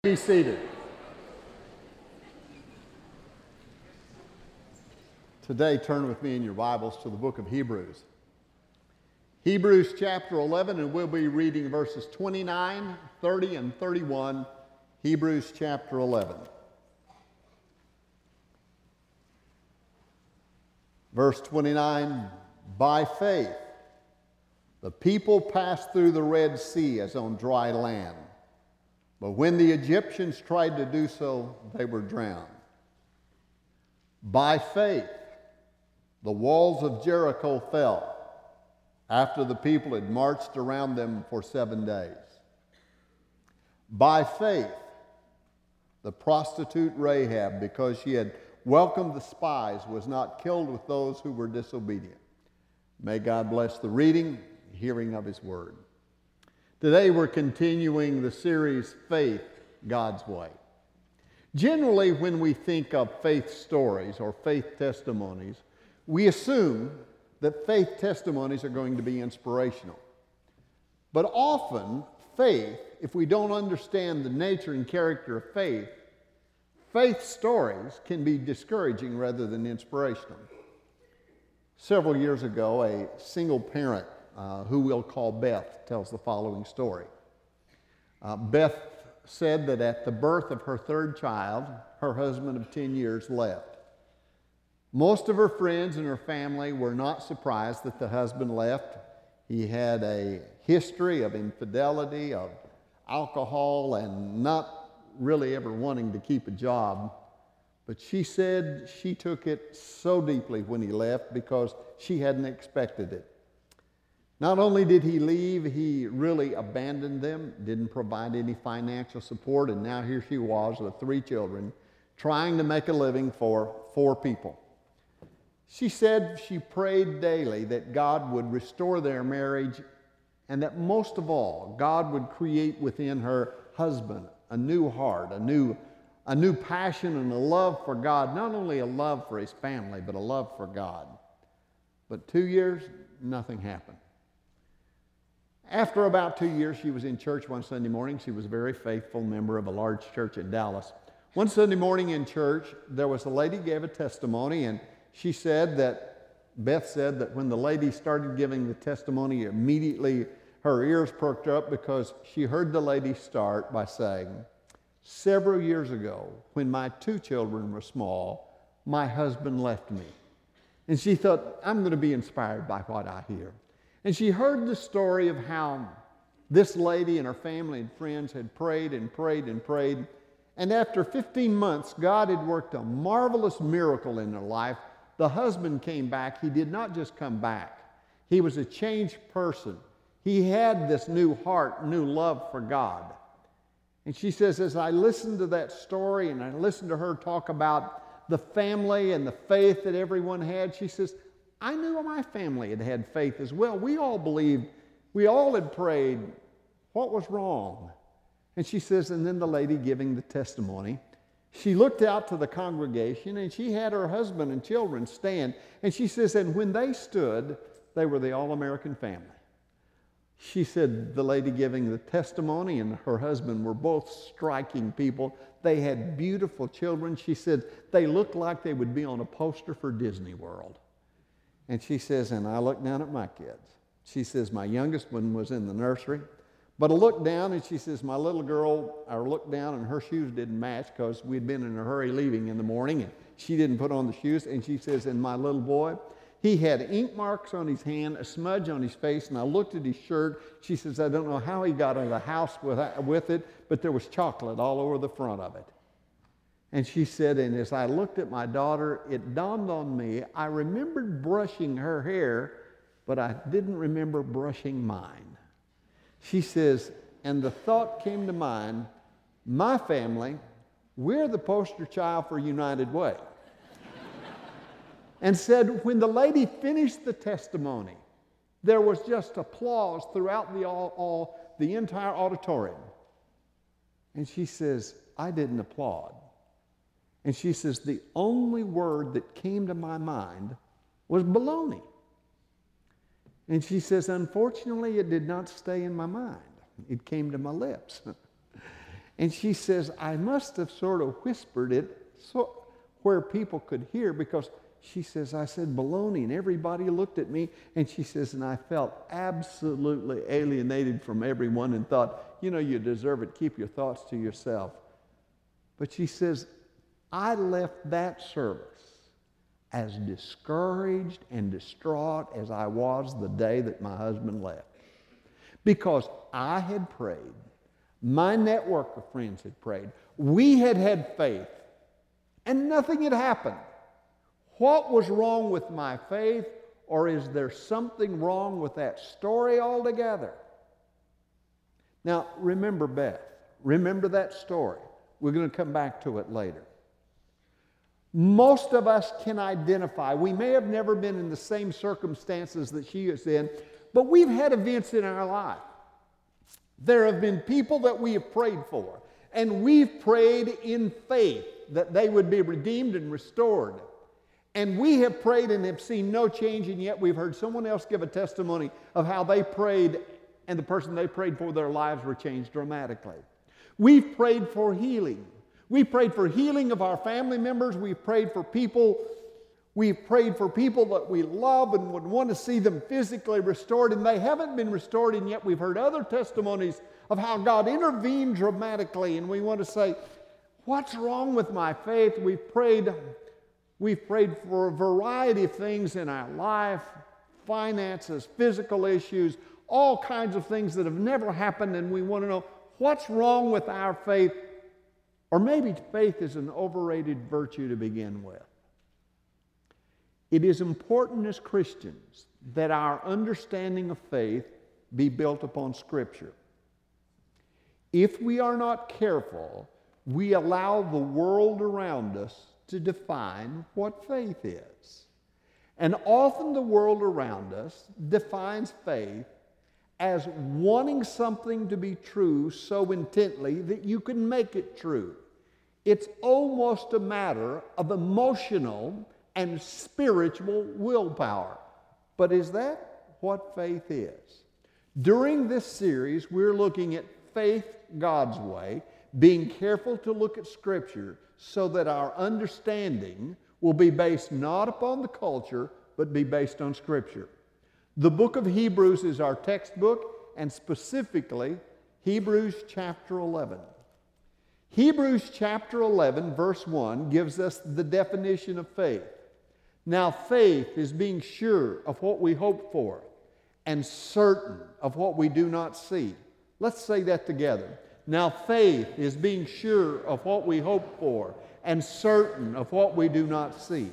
Be seated. Today, turn with me in your Bibles to the book of Hebrews. Hebrews chapter 11, and we'll be reading verses 29, 30, and 31. Hebrews chapter 11. Verse 29, by faith, the people passed through the Red Sea as on dry land. But when the Egyptians tried to do so, they were drowned. By faith, the walls of Jericho fell after the people had marched around them for 7 days. By faith, the prostitute Rahab, because she had welcomed the spies, was not killed with those who were disobedient. May God bless the reading, hearing of His word. Today we're continuing the series, Faith, God's Way. Generally, when we think of faith stories or faith testimonies, we assume that faith testimonies are going to be inspirational. But often, faith, if we don't understand the nature and character of faith, faith stories can be discouraging rather than inspirational. Several years ago, a single parent who we'll call Beth, tells the following story. Beth said that at the birth of her third child, her husband of 10 years left. Most of her friends and her family were not surprised that the husband left. He had a history of infidelity, of alcohol, and not really ever wanting to keep a job. But she said she took it so deeply when he left because she hadn't expected it. Not only did he leave, he really abandoned them, didn't provide any financial support, and now here she was with 3 children, trying to make a living for 4 people. She said she prayed daily that God would restore their marriage, and that most of all, God would create within her husband a new heart, a new passion and a love for God, not only a love for his family, but a love for God. But 2 years, nothing happened. After about 2 years, she was in church one Sunday morning. She was a very faithful member of a large church in Dallas. One Sunday morning in church, there was a lady gave a testimony, and she said that, Beth said that when the lady started giving the testimony, immediately her ears perked up because she heard the lady start by saying, "Several years ago, when my 2 children were small, my husband left me." And she thought, I'm going to be inspired by what I hear. And she heard the story of how this lady and her family and friends had prayed and prayed and prayed. And after 15 months, God had worked a marvelous miracle in her life. The husband came back. He did not just come back. He was a changed person. He had this new heart, new love for God. And she says, as I listened to that story and I listened to her talk about the family and the faith that everyone had, she says, I knew my family had faith as well. We all believed, we all had prayed. What was wrong? And she says, and then the lady giving the testimony, she looked out to the congregation and she had her husband and children stand. And she says, and when they stood, they were the all-American family. She said the lady giving the testimony and her husband were both striking people. They had beautiful children. She said they looked like they would be on a poster for Disney World. And she says, and I looked down at my kids. She says, my youngest one was in the nursery. But I looked down and she says, my little girl, I looked down and her shoes didn't match because we'd been in a hurry leaving in the morning and she didn't put on the shoes. And she says, and my little boy, he had ink marks on his hand, a smudge on his face, and I looked at his shirt. She says, I don't know how he got out of the house with it, but there was chocolate all over the front of it. And she said, and as I looked at my daughter, it dawned on me, I remembered brushing her hair, but I didn't remember brushing mine. She says, and the thought came to mind, my family, we're the poster child for United Way. And said, when the lady finished the testimony, there was just applause throughout the entire auditorium. And she says, I didn't applaud. And she says, the only word that came to my mind was baloney. And she says, unfortunately, it did not stay in my mind. It came to my lips. And she says, I must have sort of whispered it where people could hear, because she says, I said baloney, and everybody looked at me. And she says, and I felt absolutely alienated from everyone and thought, you deserve it. Keep your thoughts to yourself. But she says, I left that service as discouraged and distraught as I was the day that my husband left. Because I had prayed. My network of friends had prayed. We had had faith. And nothing had happened. What was wrong with my faith, or is there something wrong with that story altogether? Now, remember Beth. Remember that story. We're going to come back to it later. Most of us can identify. We may have never been in the same circumstances that she is in, but we've had events in our life. There have been people that we have prayed for, and we've prayed in faith that they would be redeemed and restored. And we have prayed and have seen no change, and yet we've heard someone else give a testimony of how they prayed, and the person they prayed for, their lives were changed dramatically. We've prayed for healing. We prayed for healing of our family members. We've prayed for people that we love and would want to see them physically restored, and they haven't been restored, and yet we've heard other testimonies of how God intervened dramatically, and we want to say, what's wrong with my faith? We've prayed for a variety of things in our life, finances, physical issues, all kinds of things that have never happened, and we want to know what's wrong with our faith. Or maybe faith is an overrated virtue to begin with. It is important as Christians that our understanding of faith be built upon Scripture. If we are not careful, we allow the world around us to define what faith is. And often the world around us defines faith as wanting something to be true so intently that you can make it true. It's almost a matter of emotional and spiritual willpower. But is that what faith is? During this series, we're looking at faith God's way, being careful to look at Scripture so that our understanding will be based not upon the culture, but be based on Scripture. The book of Hebrews is our textbook, and specifically, Hebrews chapter 11. Hebrews chapter 11, verse 1, gives us the definition of faith. Now, faith is being sure of what we hope for and certain of what we do not see. Let's say that together. Now, faith is being sure of what we hope for and certain of what we do not see.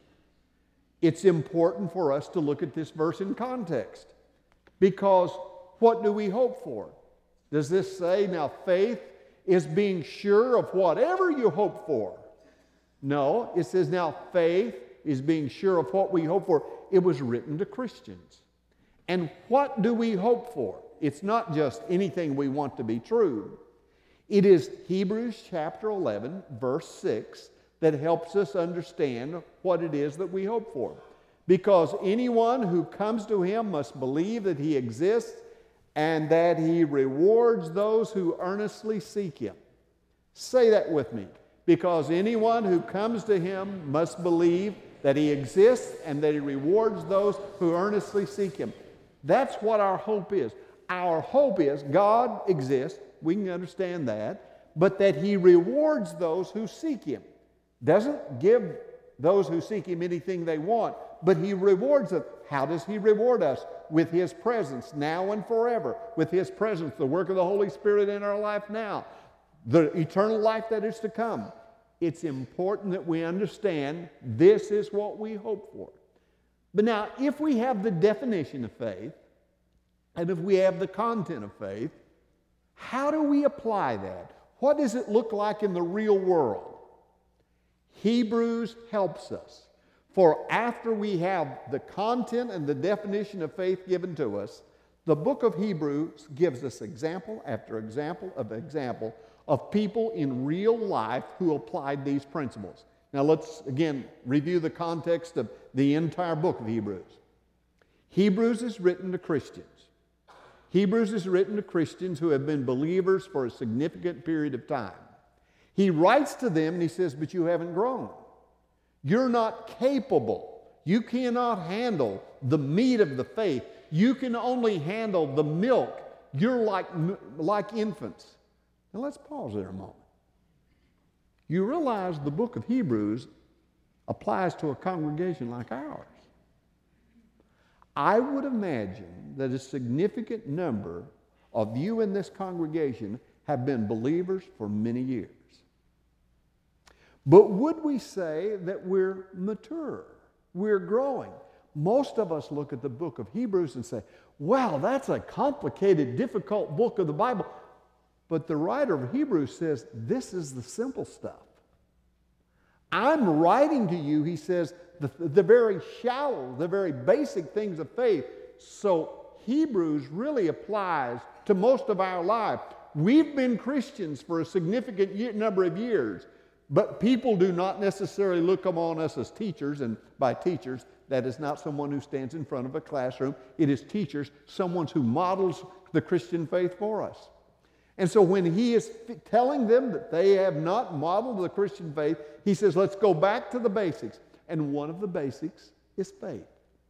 It's important for us to look at this verse in context, because what do we hope for? Does this say, now faith is being sure of whatever you hope for? No, it says now faith is being sure of what we hope for. It was written to Christians. And what do we hope for? It's not just anything we want to be true. It is Hebrews chapter 11, verse 6, that helps us understand what it is that we hope for. Because anyone who comes to Him must believe that He exists and that He rewards those who earnestly seek Him. Say that with me. Because anyone who comes to Him must believe that He exists and that He rewards those who earnestly seek Him. That's what our hope is. Our hope is God exists, we can understand that, but that He rewards those who seek Him. Doesn't give those who seek Him anything they want, but He rewards them. How does He reward us? With His presence now and forever. With His presence, the work of the Holy Spirit in our life now, the eternal life that is to come. It's important that we understand this is what we hope for. But now, if we have the definition of faith, and if we have the content of faith, how do we apply that? What does it look like in the real world? Hebrews helps us. For after we have the content and the definition of faith given to us, the book of Hebrews gives us example after example of people in real life who applied these principles. Now let's again review the context of the entire book of Hebrews. Hebrews is written to Christians. Hebrews is written to Christians who have been believers for a significant period of time. He writes to them and he says, but you haven't grown. You're not capable. You cannot handle the meat of the faith. You can only handle the milk. You're like infants. Now let's pause there a moment. You realize the book of Hebrews applies to a congregation like ours. I would imagine that a significant number of you in this congregation have been believers for many years. But would we say that we're mature? We're growing? Most of us look at the book of Hebrews and say, wow, that's a complicated, difficult book of the Bible. But the writer of Hebrews says, this is the simple stuff. I'm writing to you, he says, the very shallow, the very basic things of faith. So Hebrews really applies to most of our life. We've been Christians for a significant number of years, but people do not necessarily look upon us as teachers, and by teachers, that is not someone who stands in front of a classroom. It is teachers, someone who models the Christian faith for us. And so when he is telling them that they have not modeled the Christian faith, he says, let's go back to the basics. And one of the basics is faith.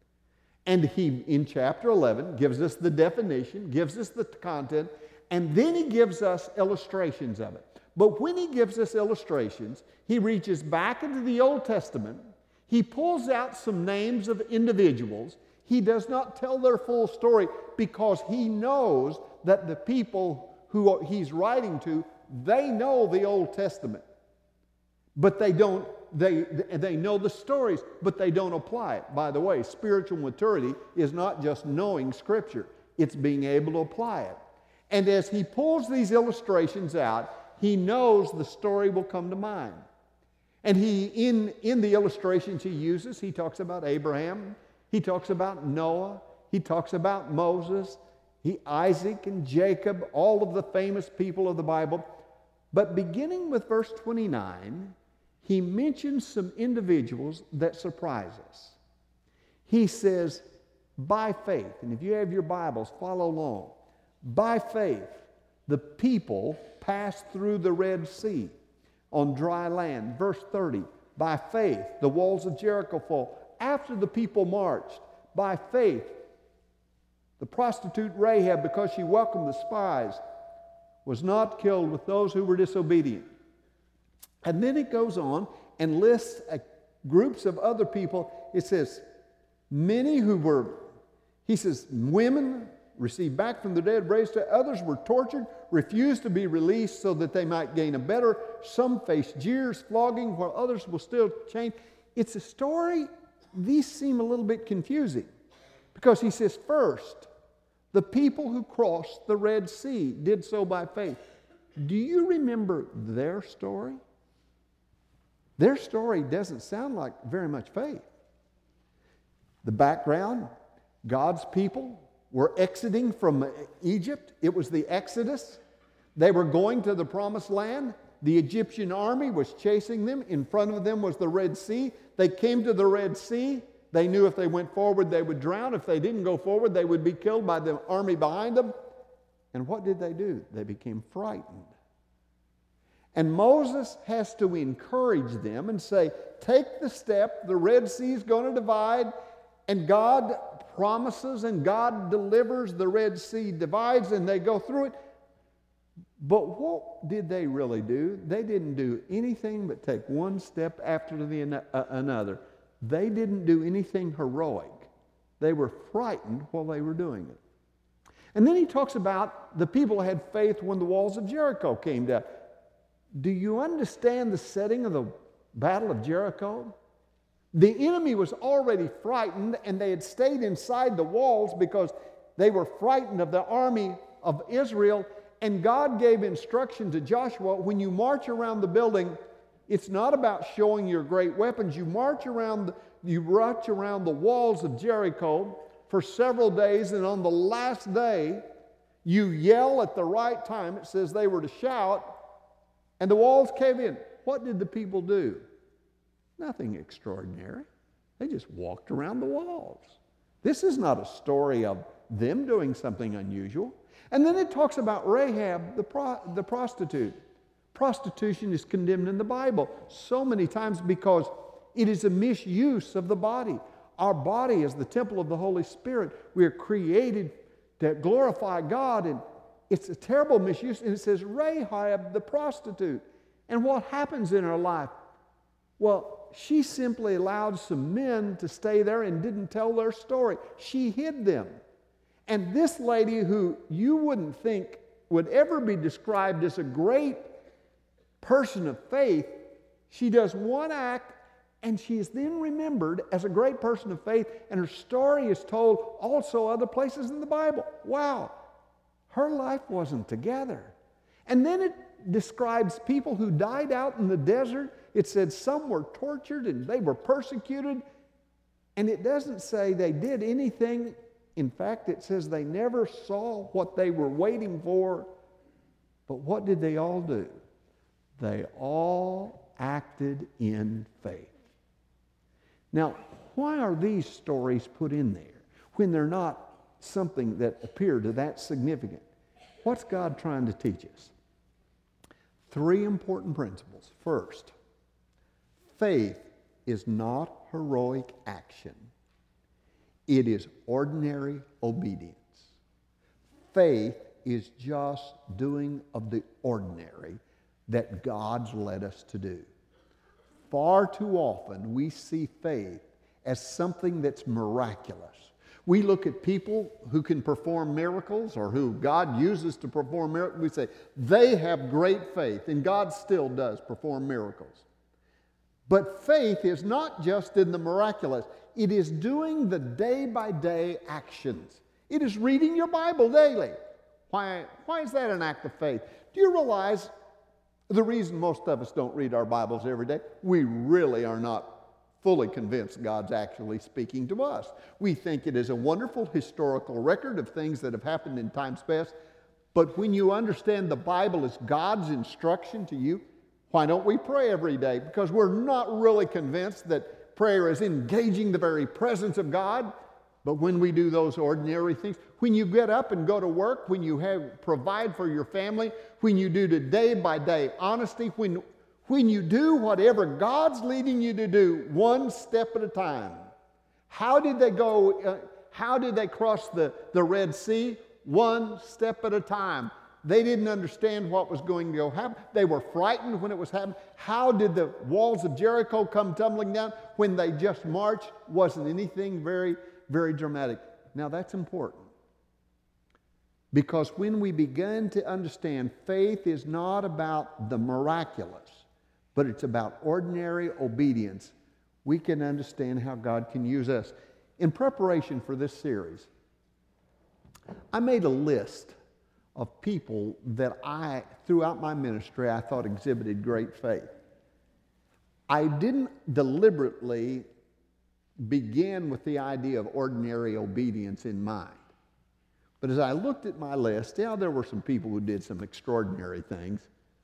And he, in chapter 11, gives us the definition, gives us the content, and then he gives us illustrations of it. But when he gives us illustrations, he reaches back into the Old Testament. He pulls out some names of individuals. He does not tell their full story because he knows that the people who he's writing to, they know the Old Testament. But they don't, they know the stories, but they don't apply it. By the way, spiritual maturity is not just knowing Scripture. It's being able to apply it. And as he pulls these illustrations out, he knows the story will come to mind. And he, in the illustrations he uses, he talks about Abraham, he talks about Noah, he talks about Moses, Isaac and Jacob, all of the famous people of the Bible. But beginning with verse 29, he mentions some individuals that surprise us. He says, by faith, and if you have your Bibles, follow along. By faith, the people passed through the Red Sea on dry land. Verse 30, by faith, the walls of Jericho fell. After the people marched, by faith, the prostitute Rahab, because she welcomed the spies, was not killed with those who were disobedient. And then it goes on and lists groups of other people. It says, many who were, he says, women received back from the dead, raised to others were tortured, refused to be released so that they might gain a better. Some faced jeers, flogging, while others were still chained. It's a story, these seem a little bit confusing. Because he says, first, the people who crossed the Red Sea did so by faith. Do you remember their story? Their story doesn't sound like very much faith. The background, God's people were exiting from Egypt. It was the Exodus. They were going to the Promised Land. The Egyptian army was chasing them. In front of them was the Red Sea. They came to the Red Sea. They knew if they went forward, they would drown. If they didn't go forward, they would be killed by the army behind them. And what did they do? They became frightened. And Moses has to encourage them and say, take the step. The Red Sea is going to divide. And God promises and God delivers. The Red Sea divides and they go through it. But what did they really do? They didn't do anything but take one step after another. They didn't do anything heroic. They were frightened while they were doing it. And then he talks about the people had faith when the walls of Jericho came down. Do you understand the setting of the Battle of Jericho? The enemy was already frightened, and they had stayed inside the walls because they were frightened of the army of Israel. And God gave instruction to Joshua, when you march around the building, it's not about showing your great weapons. You march around the walls of Jericho for several days, and on the last day, you yell at the right time. It says they were to shout, and the walls cave in. What did the people do? Nothing extraordinary. They just walked around the walls. This is not a story of them doing something unusual. And then it talks about Rahab, the prostitute. Prostitution is condemned in the Bible so many times because it is a misuse of the body. Our body is the temple of the Holy Spirit. We are created to glorify God, and it's a terrible misuse. And it says Rahab the prostitute. And what happens in her life? Well, she simply allowed some men to stay there and didn't tell their story. She hid them. And this lady, who you wouldn't think would ever be described as a great person of faith, she does one act and she is then remembered as a great person of faith, and her story is told also other places in the Bible. Wow, her life wasn't together. And then it describes people who died out in the desert. It said some were tortured and they were persecuted, and it doesn't say they did anything. In fact, it says they never saw what they were waiting for. But what did they all do? They all acted in faith. Now, why are these stories put in there when they're not something that appear to that significant? What's God trying to teach us? 3 important principles. First, faith is not heroic action. It is ordinary obedience. Faith is just doing of the ordinary that God's led us to do. Far too often we see faith as something that's miraculous. We look at people who can perform miracles or who God uses to perform miracles. We say, they have great faith, and God still does perform miracles. But faith is not just in the miraculous. It is doing the day-by-day actions. It is reading your Bible daily. Why is that an act of faith? Do you realize the reason most of us don't read our Bibles every day? We really are not fully convinced God's actually speaking to us. We think it is a wonderful historical record of things that have happened in times past. But when you understand the Bible is God's instruction to you, why don't we pray every day? Because we're not really convinced that prayer is engaging the very presence of God. But when we do those ordinary things, when you get up and go to work, when you provide for your family, when you do the day-by-day honesty, when you do whatever God's leading you to do, one step at a time. How did they go? How did they cross the Red Sea? One step at a time. They didn't understand what was going to happen. They were frightened when it was happening. How did the walls of Jericho come tumbling down? When they just marched, wasn't anything very, very dramatic. Now that's important. Because when we begin to understand faith is not about the miraculous, but it's about ordinary obedience, we can understand how God can use us. In preparation for this series, I made a list of people that throughout my ministry, I thought exhibited great faith. I didn't deliberately begin with the idea of ordinary obedience in mind. But as I looked at my list, there were some people who did some extraordinary things.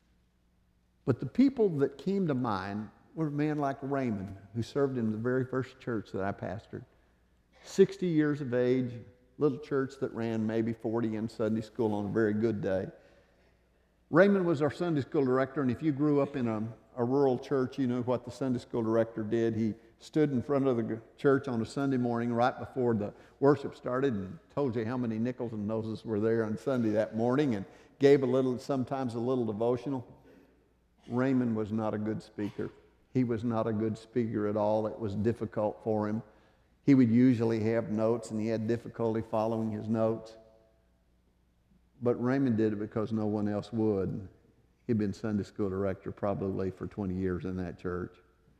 But the people that came to mind were a man like Raymond, who served in the very first church that I pastored. 60 years of age, little church that ran maybe 40 in Sunday school on a very good day. Raymond was our Sunday school director, and if you grew up in a rural church, you know what the Sunday school director did. He stood in front of the church on a Sunday morning right before the worship started and told you how many nickels and noses were there on Sunday that morning and gave sometimes a little devotional. Raymond was not a good speaker. He was not a good speaker at all. It was difficult for him. He would usually have notes, and he had difficulty following his notes. But Raymond did it because no one else would. He'd been Sunday school director probably for 20 years in that church.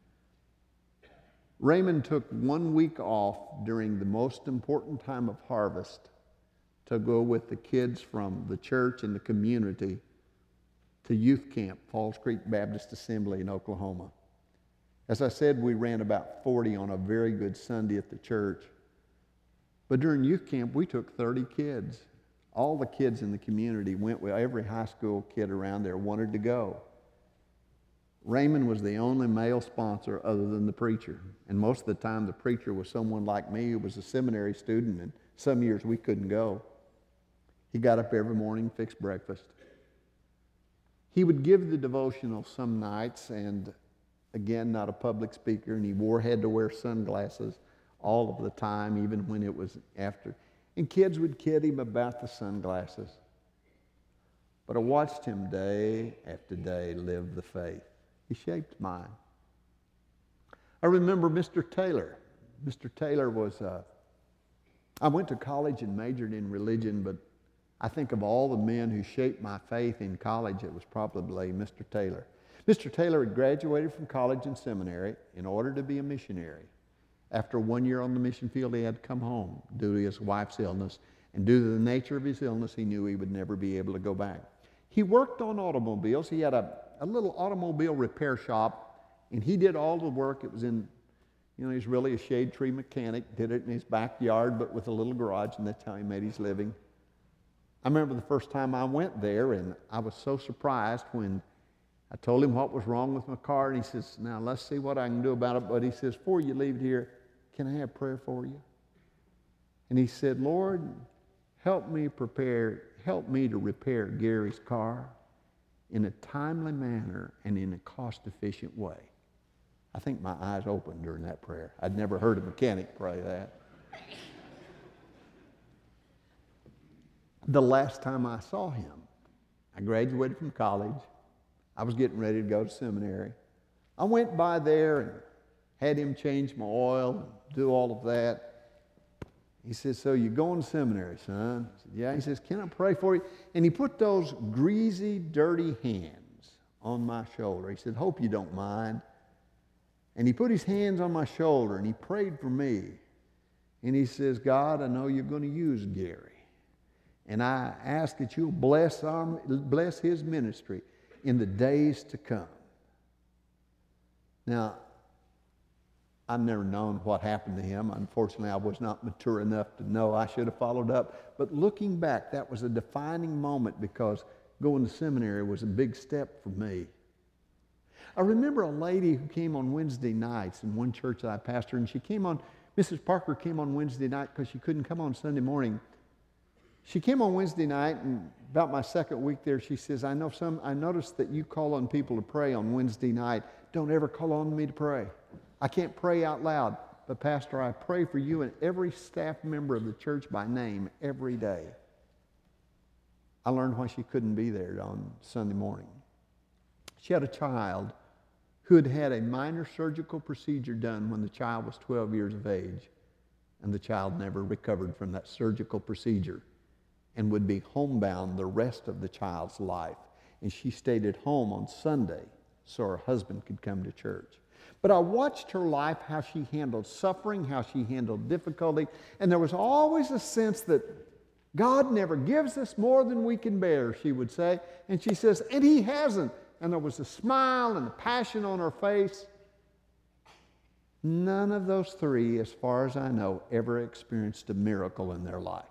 Raymond took 1 week off during the most important time of harvest to go with the kids from the church and the community to youth camp, Falls Creek Baptist Assembly in Oklahoma. As I said, we ran about 40 on a very good Sunday at the church. But during youth camp, we took 30 kids. All the kids in the community went with every high school kid around there wanted to go. Raymond was the only male sponsor other than the preacher. And most of the time, the preacher was someone like me who was a seminary student and Some years we couldn't go. He got up every morning, fixed breakfast. He would give the devotional some nights, and again, not a public speaker, and he had to wear sunglasses all of the time, even when it was after. And kids would kid him about the sunglasses. But I watched him day after day live the faith. He shaped mine. I remember Mr. Taylor. Mr. Taylor was, I went to college and majored in religion, but I think of all the men who shaped my faith in college, it was probably Mr. Taylor. Mr. Taylor had graduated from college and seminary in order to be a missionary. After 1 year on the mission field, he had to come home due to his wife's illness. And due to the nature of his illness, he knew he would never be able to go back. He worked on automobiles. He had a little automobile repair shop, and he did all the work. It was in, he's really a shade tree mechanic, did it in his backyard, but with a little garage, and that's how he made his living. I remember the first time I went there, and I was so surprised when I told him what was wrong with my car, and he says, now let's see what I can do about it. But he says, before you leave here, can I have prayer for you? And he said, Lord, help me to repair Gary's car in a timely manner and in a cost-efficient way. I think my eyes opened during that prayer. I'd never heard a mechanic pray that. The last time I saw him, I graduated from college. I was getting ready to go to seminary. I went by there and had him change my oil and do all of that. He says, so you're going to seminary, son? I said, yeah. He says, can I pray for you? And he put those greasy, dirty hands on my shoulder. He said, hope you don't mind. And he put his hands on my shoulder and he prayed for me. And he says, God, I know you're going to use Gary. And I ask that you'll bless his ministry in the days to come. Now, I've never known what happened to him. Unfortunately, I was not mature enough to know. I should have followed up. But looking back, that was a defining moment because going to seminary was a big step for me. I remember a lady who came on Wednesday nights in one church that I pastored, and Mrs. Parker came on Wednesday night because she couldn't come on Sunday morning. She came on Wednesday night, and about my second week there, she says, I noticed that you call on people to pray on Wednesday night. Don't ever call on me to pray. I can't pray out loud, but Pastor, I pray for you and every staff member of the church by name every day. I learned why she couldn't be there on Sunday morning. She had a child who had had a minor surgical procedure done when the child was 12 years of age, and the child never recovered from that surgical procedure and would be homebound the rest of the child's life. And she stayed at home on Sunday so her husband could come to church. But I watched her life, how she handled suffering, how she handled difficulty, and there was always a sense that God never gives us more than we can bear, she would say. And she says, and he hasn't. And there was a smile and a passion on her face. None of those three, as far as I know, ever experienced a miracle in their life.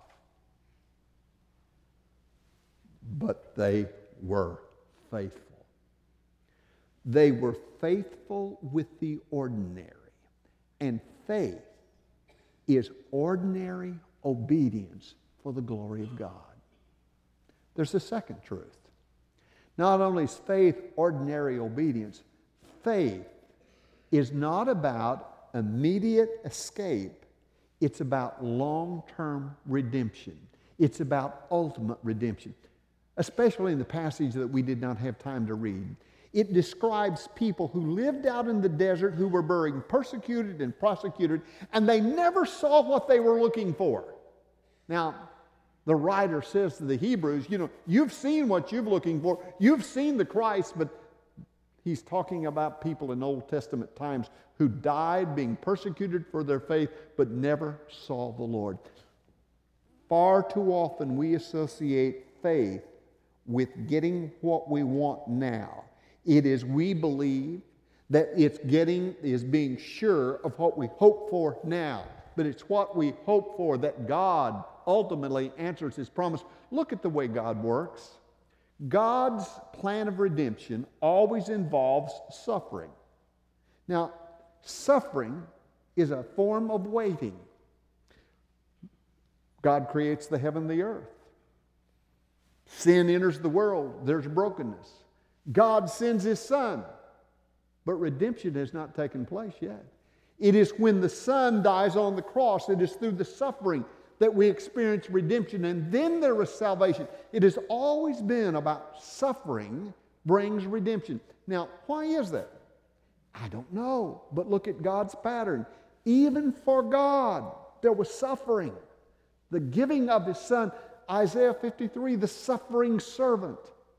But they were faithful. They were faithful with the ordinary. And faith is ordinary obedience for the glory of God. There's a second truth. Not only is faith ordinary obedience, faith is not about immediate escape. It's about long-term redemption. It's about ultimate redemption, especially in the passage that we did not have time to read. It describes people who lived out in the desert who were being persecuted and prosecuted, and they never saw what they were looking for. Now, the writer says to the Hebrews, you've seen what you're looking for. You've seen the Christ, but he's talking about people in Old Testament times who died being persecuted for their faith, but never saw the Lord. Far too often we associate faith with getting what we want now. It is we believe that is being sure of what we hope for now. But it's what we hope for that God ultimately answers his promise. Look at the way God works. God's plan of redemption always involves suffering. Now, suffering is a form of waiting. God creates the heaven and the earth. Sin enters the world. There's brokenness. God sends His Son. But redemption has not taken place yet. It is when the Son dies on the cross, it is through the suffering that we experience redemption, and then there is salvation. It has always been about suffering brings redemption. Now, why is that? I don't know, but look at God's pattern. Even for God, there was suffering. The giving of His Son, Isaiah 53, the suffering servant.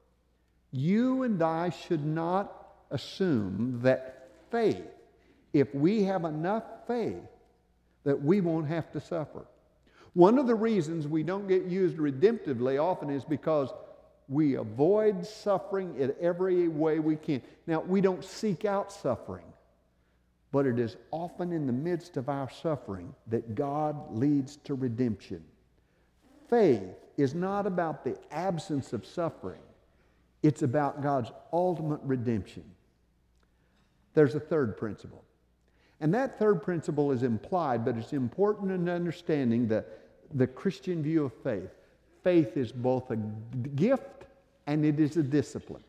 You and I should not assume that faith, if we have enough faith, that we won't have to suffer. One of the reasons we don't get used redemptively often is because we avoid suffering in every way we can. Now, we don't seek out suffering, but it is often in the midst of our suffering that God leads to redemption. Faith is not about the absence of suffering. It's about God's ultimate redemption. There's a third principle. And that third principle is implied, but it's important in understanding the Christian view of faith. Faith is both a gift and it is a discipline.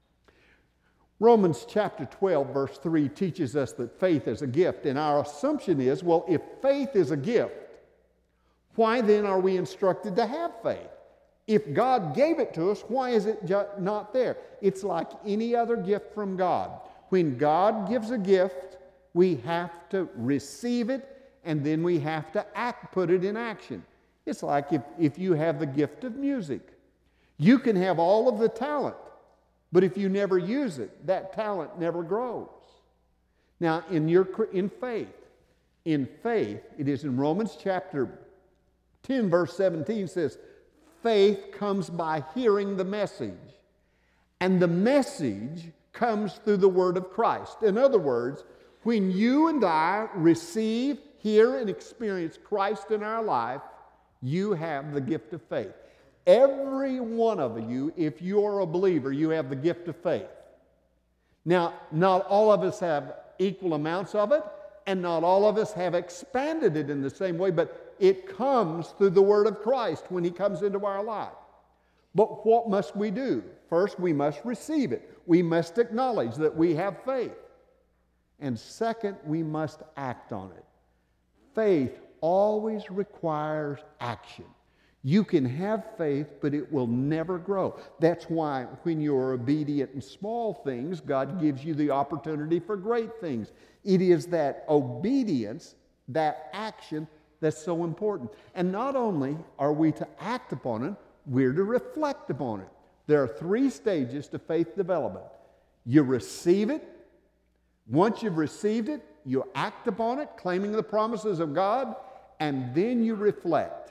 Romans chapter 12, verse 3 teaches us that faith is a gift. And our assumption is, well, if faith is a gift, why then are we instructed to have faith? If God gave it to us, why is it not there? It's like any other gift from God. When God gives a gift, we have to receive it, and then we have to put it in action. It's like if you have the gift of music. You can have all of the talent, but if you never use it, that talent never grows. Now, in faith, it is in Romans chapter 10, verse 17 says, faith comes by hearing the message, and the message comes through the word of Christ. In other words, when you and I receive, hear, and experience Christ in our life, you have the gift of faith. Every one of you, if you're a believer, you have the gift of faith. Now, not all of us have equal amounts of it, and not all of us have expanded it in the same way, but it comes through the word of Christ when He comes into our life. But what must we do? First, we must receive it. We must acknowledge that we have faith. And second, we must act on it. Faith always requires action. You can have faith, but it will never grow. That's why when you're obedient in small things, God gives you the opportunity for great things. It is that obedience, that action, that's so important. And not only are we to act upon it, we're to reflect upon it. There are 3 stages to faith development. You receive it. Once you've received it, you act upon it, claiming the promises of God, and then you reflect.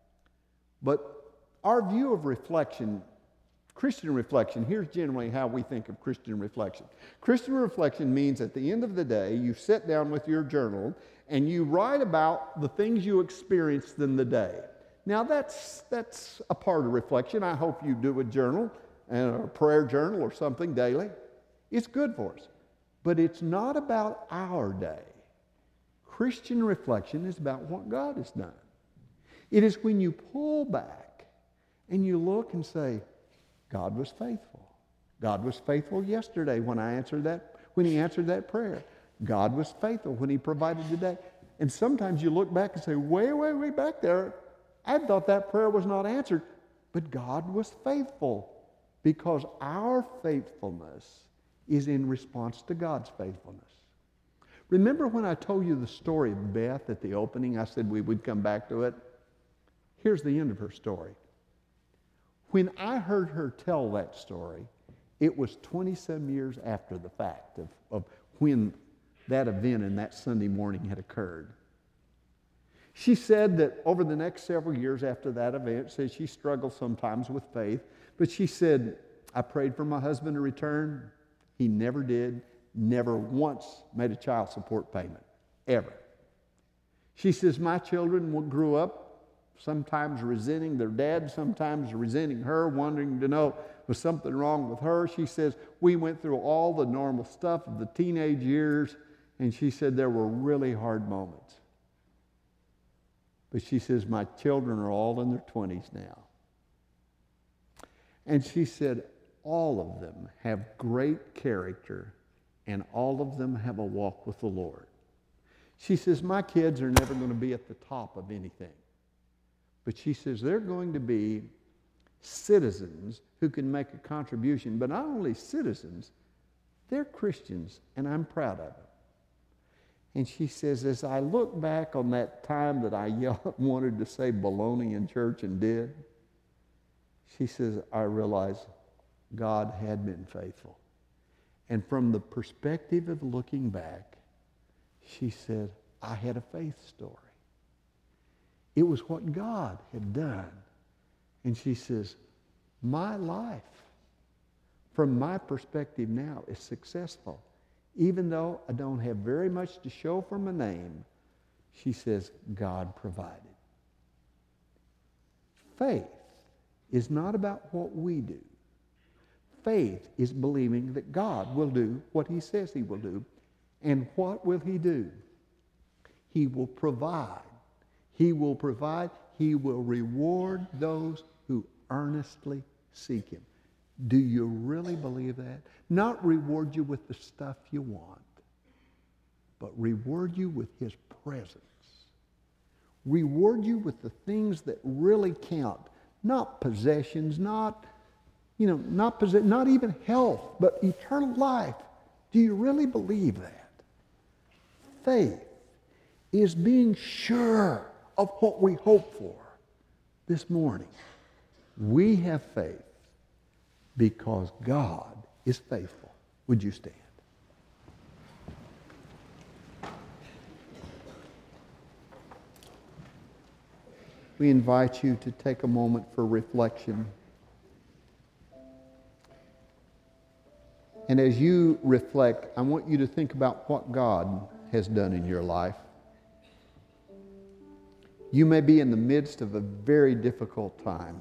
But our view of reflection, Christian reflection, here's generally how we think of Christian reflection. Christian reflection means at the end of the day, you sit down with your journal and you write about the things you experienced in the day. Now that's a part of reflection. I hope you do a journal, and a prayer journal or something daily. It's good for us. But it's not about our day. Christian reflection is about what God has done. It is when you pull back and you look and say, God was faithful. God was faithful yesterday when He answered that prayer. God was faithful when He provided today. And sometimes you look back and say, way back there, I thought that prayer was not answered. But God was faithful because our faithfulness is in response to God's faithfulness. Remember when I told you the story of Beth at the opening? I said we would come back to it. Here's the end of her story. When I heard her tell that story, it was 27 years after the fact of when that event and that Sunday morning had occurred. She said that over the next several years after that event, said she struggled sometimes with faith, but she said, I prayed for my husband to return. He never did, never once made a child support payment, ever. She says, my children grew up sometimes resenting their dad, sometimes resenting her, wanting to know was something wrong with her. She says, we went through all the normal stuff of the teenage years, and she said there were really hard moments. But she says, my children are all in their 20s now. And she said, all of them have great character, and all of them have a walk with the Lord. She says, my kids are never going to be at the top of anything. But she says, they're going to be citizens who can make a contribution. But not only citizens, they're Christians, and I'm proud of them. And she says, as I look back on that time that I wanted to say baloney in church and did, she says, I realized God had been faithful. And from the perspective of looking back, she said, I had a faith story. It was what God had done. And she says, my life, from my perspective now, is successful. Even though I don't have very much to show for my name, she says, God provided. Faith is not about what we do. Faith is believing that God will do what he says he will do. And what will he do? He will provide. He will provide. He will reward those who earnestly seek him. Do you really believe that? Not reward you with the stuff you want, but reward you with his presence. Reward you with the things that really count. Not possessions, not even health, but eternal life. Do you really believe that? Faith is being sure of what we hope for. This morning, we have faith because God is faithful. Would you stand? We invite you to take a moment for reflection. And as you reflect, I want you to think about what God has done in your life. You may be in the midst of a very difficult time.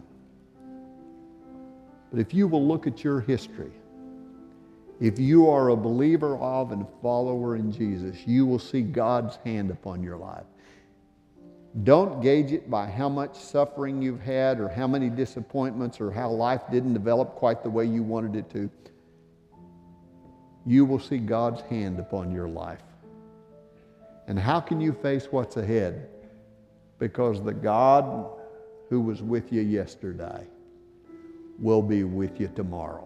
But if you will look at your history, if you are a believer of and a follower in Jesus, you will see God's hand upon your life. Don't gauge it by how much suffering you've had or how many disappointments or how life didn't develop quite the way you wanted it to. You will see God's hand upon your life. And how can you face what's ahead? Because the God who was with you yesterday will be with you tomorrow.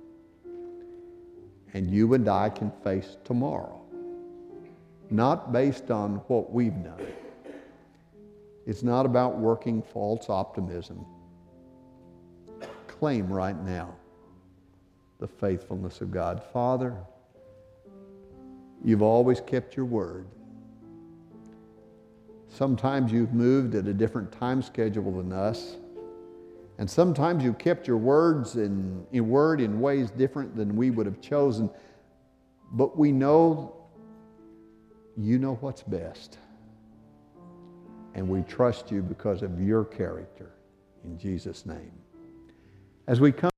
And you and I can face tomorrow. Not based on what we've done. It's not about working false optimism. Claim right now the faithfulness of God. Father, you've always kept your word. Sometimes you've moved at a different time schedule than us. And sometimes you've kept your words in ways different than we would have chosen. But we know you know what's best. And we trust you because of your character. In Jesus' name. As we come